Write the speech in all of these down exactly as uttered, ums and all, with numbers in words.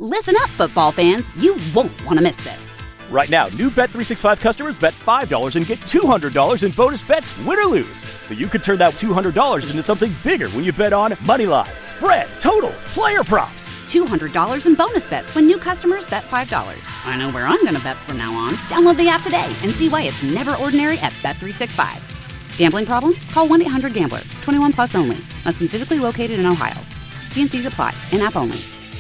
Listen up, football fans. You won't want to miss this. Right now, new Bet three sixty-five customers bet five dollars and get two hundred dollars in bonus bets, win or lose. So you could turn that two hundred dollars into something bigger when you bet on money line, spread, totals, player props. two hundred dollars in bonus bets when new customers bet five dollars. I know where I'm going to bet from now on. Download the app today and see why it's never ordinary at Bet three sixty-five. Gambling problem? Call one eight hundred gambler. twenty-one plus only. Must be physically located in Ohio. T and C's apply. In-app only.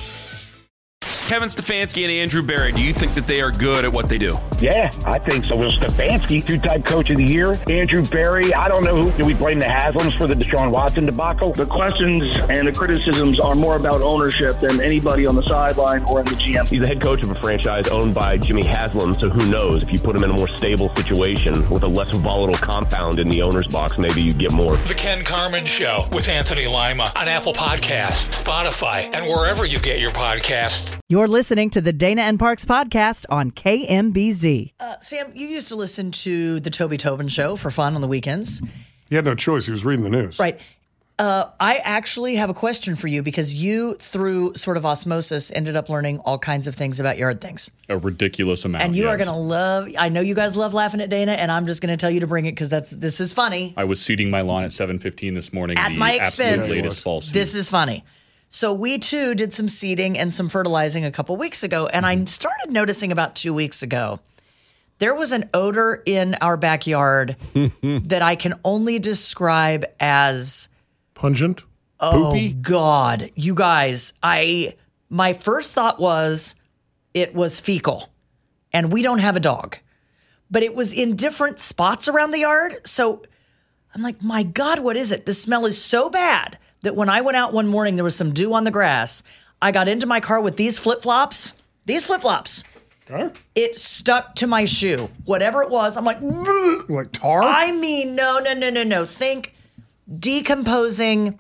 Kevin Stefanski and Andrew Berry, do you think that they are good at what they do? Yeah, I think so. Well, Stefanski, two-time coach of the year. Andrew Berry, I don't know who. Do we blame the Haslams for the Deshaun Watson debacle? The questions and the criticisms are more about ownership than anybody on the sideline or in the G M. He's the head coach of a franchise owned by Jimmy Haslam, so who knows? If you put him in a more stable situation with a less volatile compound in the owner's box, maybe you get more. The Ken Carman Show with Anthony Lima on Apple Podcasts, Spotify, and wherever you get your podcasts. You're listening to the Dana and Parks podcast on K M B Z. Uh, Sam, you used to listen to the Toby Tobin Show for fun on the weekends. He had no choice. He was reading the news. Right. Uh, I actually have a question for you because you, through sort of osmosis, ended up learning all kinds of things about yard things. A ridiculous amount. And you yes. are going to love, I know you guys love laughing at Dana, and I'm just going to tell you to bring it because that's this is funny. I was seeding my lawn at seven fifteen this morning. At the my expense. Latest fall seed. This is funny. So we, too, did some seeding and some fertilizing a couple weeks ago, and I started noticing about two weeks ago, there was an odor in our backyard that I can only describe as... Pungent? Oh, Poopy? God. You guys, I... My first thought was it was fecal, and we don't have a dog. But it was in different spots around the yard, so I'm like, my God, what is it? The smell is so bad that when I went out one morning, there was some dew on the grass. I got into my car with these flip-flops. These flip-flops. Huh? It stuck to my shoe. Whatever it was, I'm like... Like tar? I mean, no, no, no, no, no. Think decomposing,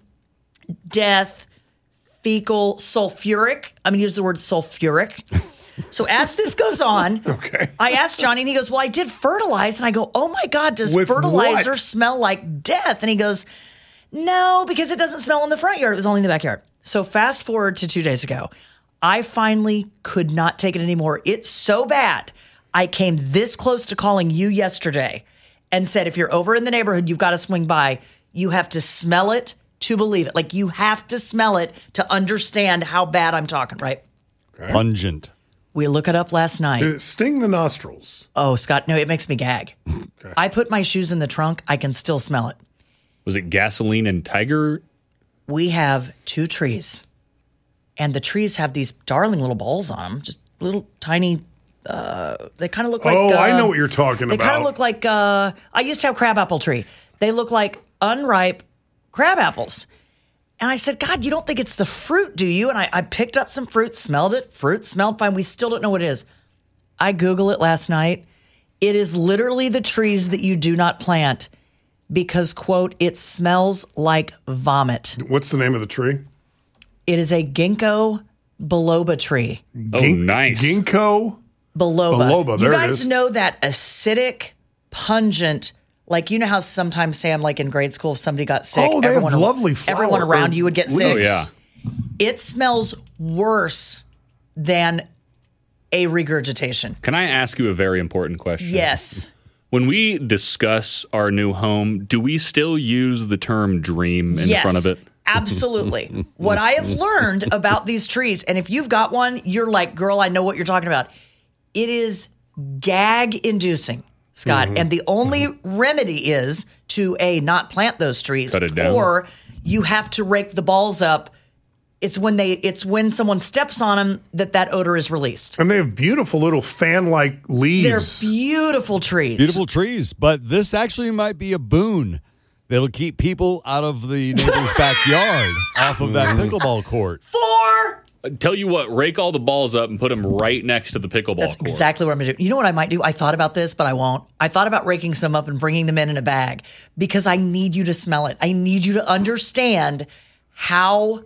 death, fecal, sulfuric. I'm going to use the word sulfuric. So as this goes on, okay. I asked Johnny, and he goes, well, I did fertilize. And I go, oh, my God, does With fertilizer what? smell like death? And he goes... No, because it doesn't smell in the front yard. It was only in the backyard. So fast forward to two days ago. I finally could not take it anymore. It's so bad. I came this close to calling you yesterday and said, if you're over in the neighborhood, you've got to swing by. You have to smell it to believe it. Like, you have to smell it to understand how bad I'm talking, right? Okay. Pungent. We look it up last night. Did it sting the nostrils? Oh, Scott, no, it makes me gag. Okay. I put my shoes in the trunk. I can still smell it. Was it gasoline and tiger? We have two trees, and the trees have these darling little balls on them, just little tiny, uh, they kind of look like... Oh, uh, I know what you're talking they about. They kind of look like, uh, I used to have crabapple tree. They look like unripe crab apples. And I said, God, you don't think it's the fruit, do you? And I, I picked up some fruit, smelled it. Fruit smelled fine. We still don't know what it is. I Googled it last night. It is literally the trees that you do not plant because, quote, it smells like vomit. What's the name of the tree? It is a ginkgo biloba tree. Oh, Gink- nice. Ginkgo biloba. biloba. There you it guys is. know that acidic, pungent, like, you know how sometimes, Sam, like in grade school, if somebody got sick, Oh, they have everyone, lovely flower- everyone around you would get sick. Oh, yeah. It smells worse than a regurgitation. Can I ask you a very important question? Yes. When we discuss our new home, do we still use the term dream in yes, front of it? Absolutely. What I have learned about these trees, and if you've got one, you're like, girl, I know what you're talking about. It is gag-inducing, Scott. Mm-hmm. And the only mm-hmm. remedy is to, A, not plant those trees. Cut it down. Or you have to rake the balls up. It's when they. It's when someone steps on them that that odor is released. And they have beautiful little fan-like leaves. They're beautiful trees. Beautiful trees, but this actually might be a boon that'll keep people out of the neighbor's backyard off of that pickleball court. Four. Tell you what, rake all the balls up and put them right next to the pickleball That's court. exactly what I'm going to do. You know what I might do? I thought about this, but I won't. I thought about raking some up and bringing them in in a bag because I need you to smell it. I need you to understand how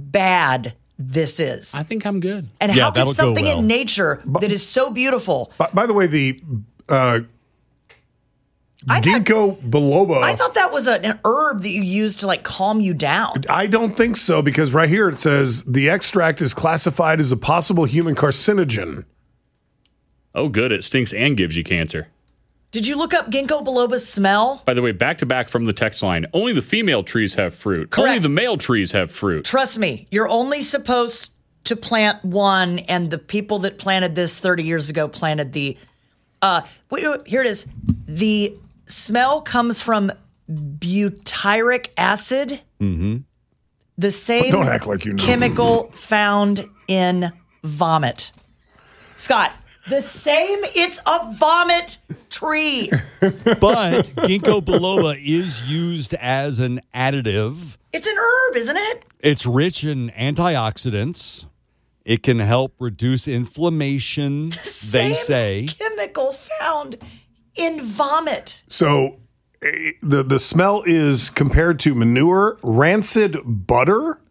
bad this is. I think I'm good. And Yeah, how can that'll go something well. in nature that is so beautiful. By, by the way, the uh, I thought- ginkgo biloba. I thought that that was a, an herb that you used to like calm you down. I don't think so, because right here it says the extract is classified as a possible human carcinogen. Oh, good. It stinks and gives you cancer. Did you look up ginkgo biloba's smell? By the way, back to back from the text line, only the female trees have fruit. Correct. Only the male trees have fruit. Trust me, you're only supposed to plant one, and the people that planted this thirty years ago planted the, uh, wait, wait, here it is. The smell comes from butyric acid. Mm-hmm. The same Don't act like you know. chemical found in vomit. Scott, the same, it's a vomit tree. But ginkgo biloba is used as an additive. It's an herb, isn't it? It's rich in antioxidants. It can help reduce inflammation, they Same say. chemical found in vomit. So eh, the the smell is compared to manure, rancid butter,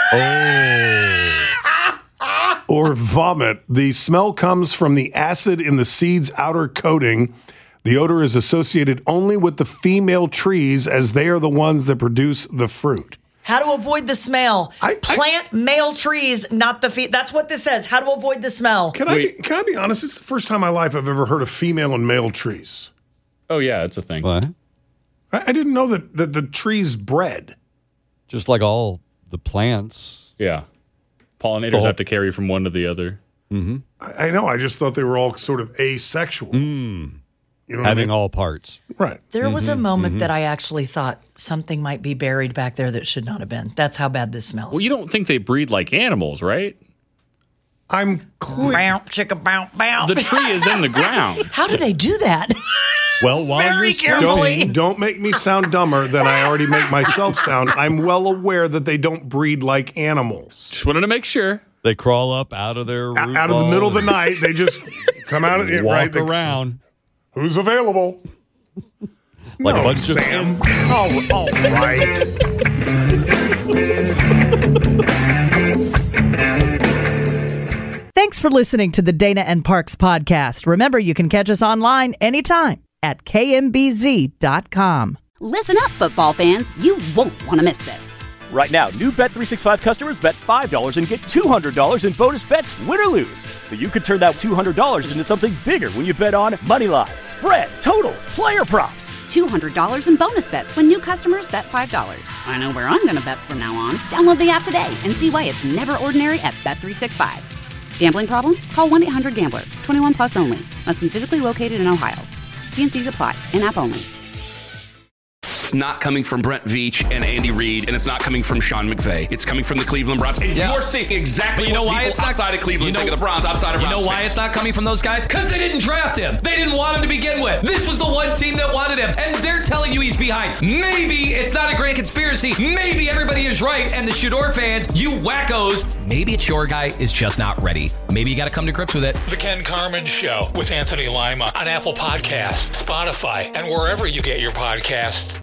or vomit. The smell comes from the acid in the seed's outer coating. The odor is associated only with the female trees, as they are the ones that produce the fruit. How to avoid the smell. I- I- Plant male trees, not the fe- That's what this says. How to avoid the smell. Can I be, can I be honest? It's the first time in my life I've ever heard of female and male trees. Oh, yeah, it's a thing. What? I, I didn't know that, that the trees bred. Just like all the plants. Yeah. Pollinators Full. have to carry from one to the other. Mm-hmm. I, I know. I just thought they were all sort of asexual. Mm. You know what I Having mean? all parts. Right. There was a moment that I actually thought something might be buried back there that should not have been. That's how bad this smells. Well, you don't think they breed like animals, right? I'm clear. Bow, chicka, bow, bow. The tree is in the ground. How do they do that? Well, while Very you're carefully. Don't, don't make me sound dumber than I already make myself sound. I'm well aware that they don't breed like animals. Just wanted to make sure. They crawl up out of their root Out, out of the ball middle of the and night, they just come out of it. walk Right? They- around Who's available? like no, a bunch Sam. of Oh, all right. Thanks for listening to the Dana and Parks podcast. Remember, you can catch us online anytime at K M B Z dot com. Listen up, football fans. You won't want to miss this. Right now, new Bet three sixty-five customers bet five dollars and get two hundred dollars in bonus bets, win or lose. So you could turn that two hundred dollars into something bigger when you bet on Moneyline, spread, totals, player props. two hundred dollars in bonus bets when new customers bet five dollars. I know where I'm going to bet from now on. Download the app today and see why it's never ordinary at Bet three sixty-five. Gambling problem? Call one eight hundred gambler. twenty-one plus only. Must be physically located in Ohio. T and C's apply. In-app only. It's not coming from Brent Veach and Andy Reid, and it's not coming from Sean McVay. It's coming from the Cleveland Browns. And Yeah. you're seeing exactly But you know what why people it's not- outside of Cleveland you know- think of the Browns, outside of You Browns know why fans. it's not coming from those guys? Because they didn't draft him. They didn't want him to begin with. This was the one team that wanted him, and they're telling you he's behind. Maybe it's not a grand conspiracy. Maybe everybody is right, and the Shador fans, you wackos, maybe it's your guy is just not ready. Maybe you got to come to grips with it. The Ken Carmen Show with Anthony Lima on Apple Podcasts, Spotify, and wherever you get your podcasts.